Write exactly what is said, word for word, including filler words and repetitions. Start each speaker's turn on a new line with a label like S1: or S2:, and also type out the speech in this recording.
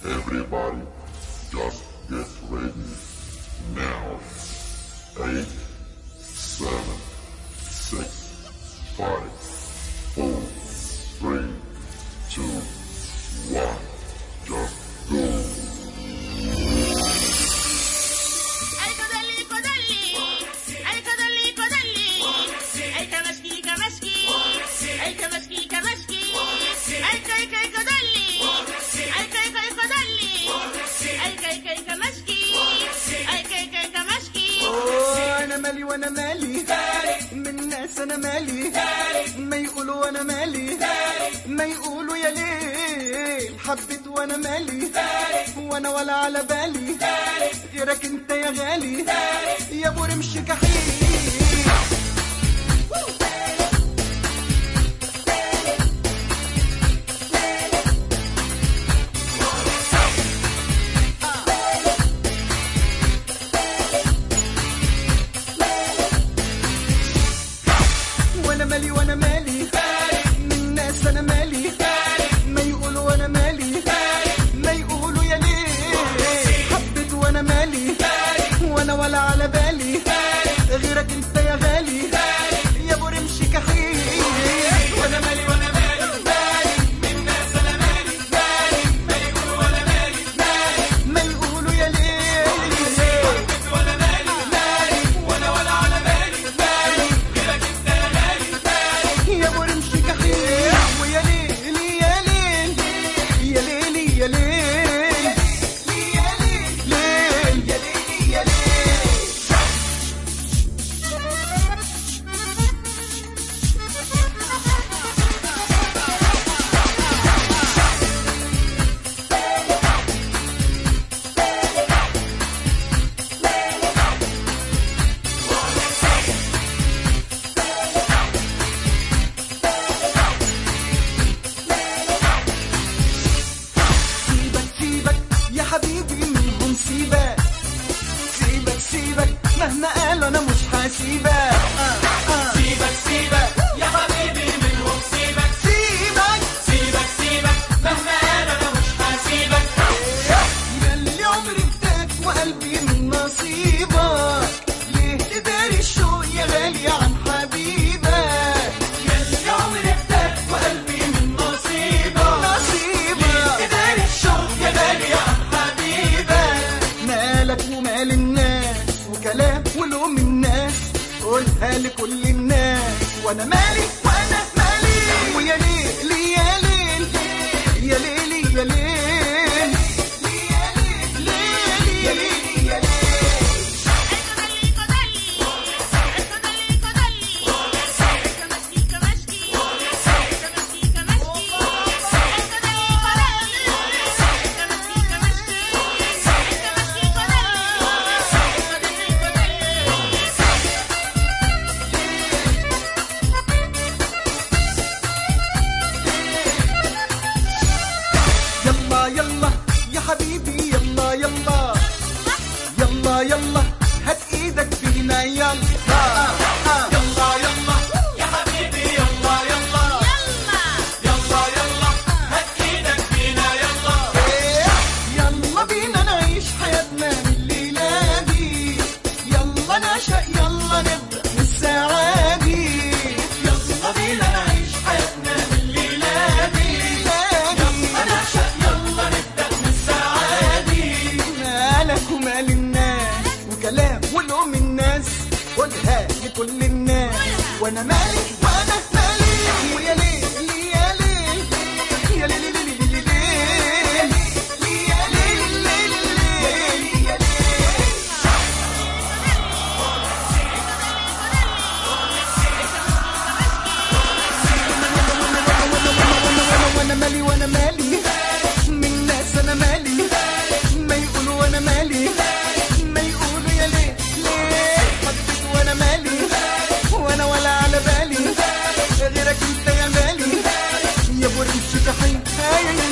S1: Everybody, just get ready now. Eight, seven, six, five, four, three, two, one. Just go.
S2: انا مالي وانا مالي من الناس، انا مالي ما يقولوا انا مالي ما يقولوا يا ليل حبيت وانا مالي وانا ولا على بالي غيرك انت يا غالي يا ابو رمش كحيل. مالي وانا مالي من الناس، انا مالي ما يقولوا انا مالي ما يقولوا يا ليه حبيت وانا مالي وانا ولا على بالي غيرك انت يا غالي يا ابو رمش كحيل. وانا مالي وانا مالي من الناس، انا مالي ما يقولوا انا مالي ما يقولوا يا ليه حبيت وانا مالي وانا ولا على بالي غيرك انت يا غالي يا ابو رمش كحيل. ويا ليل يا ليل يا ليل يا ليل يا ليل يا ليل يا ليل. حبيبي منهم سيبك سيبك سيبك مهما قالوا انا مش هسيبك. آه آه.
S3: سيبك سيبك يا حبيبي منهم سيبك
S2: سيبك
S3: سيبك سيبك مهما قالوا انا مش هسيبك.
S2: يا اللي عمري اداك وقلبي من نصيبك ليه تداري الشوق يا غالي عن حبيبك.
S3: يا اللي عمري اداك وقلبي من نصيبك
S2: نصيبك
S3: تداري الشوق يا غالي عن
S2: مالك ومال الناس وكلام ولوم الناس قولها لكل الناس وانا مالي وانا مالي. ويا ليل يا ليل يا ليل يا ليل يا ليل يا ليل. يلا يلا يا حبيبي يلا يلا يلا يلا هات ايدك فينا يلا. آه آه.
S3: يلا يلا يا حبيبي يلا يلا يلا يلا هات ايدك فينا يلا.
S2: يلا بينا نعيش حياتنا من الليلة دي يلا نعشق يلا نبدأ من الساعة دي.
S3: يلا بينا نعيش حياتنا من الليلة دي يلا نعشق يلا نبدأ من الساعة دي.
S2: مالك ومال الناس وكلام ولوم الناس قولها لكل الناس وانا مالي وانا مالي. ويا ليل يا ليل يا ليل يا ليل يا ليل يا ليل. وانا مالي وانا مالي من الناس، انا مالي ما يقولوا انا مالي ما يقولوا يا ليه ليه حبيت وانا مالي وانا ولا على بالي غيرك انت يا غالي يا ابو رمش كحيل.